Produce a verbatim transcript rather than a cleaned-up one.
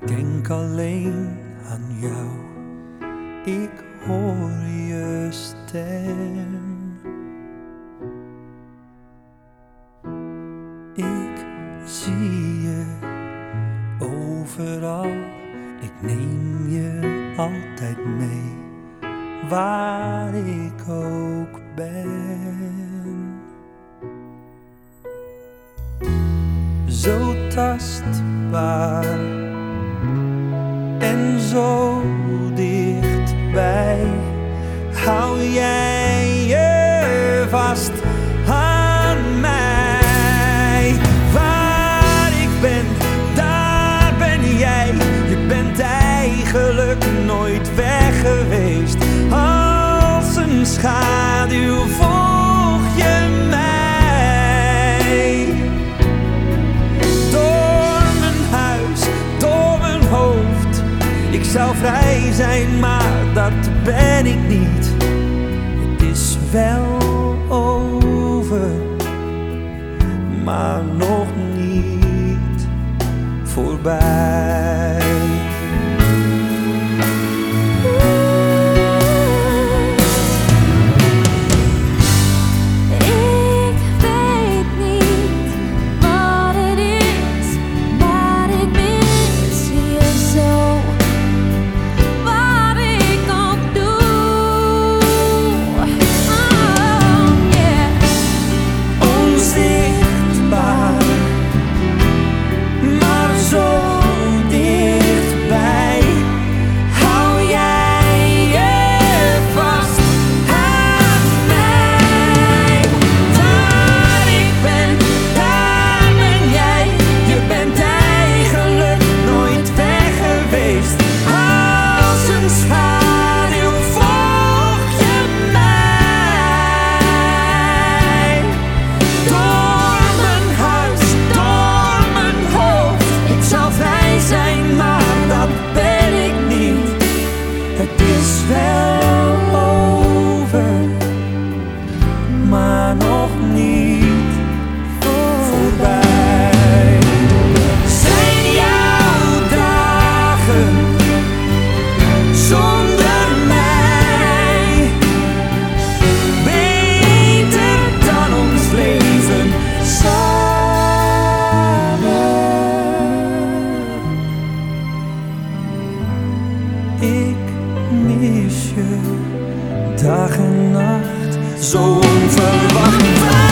denk alleen aan jou, ik hoor je stem. Ik zie je overal, ik neem je altijd mee, waar ik ook ben. Zo tastbaar en zo dichtbij, hou jij je vast aan mij. Waar ik ben, daar ben jij. Je bent eigenlijk nooit weg geweest. Als een schaduw volg je mij. Door mijn huis, door mijn hoofd. Ik zou vrij zijn, maar dat ben ik niet. Het is wel over, maar nog niet voorbij. Ik mis je dag en nacht, zo onverwacht.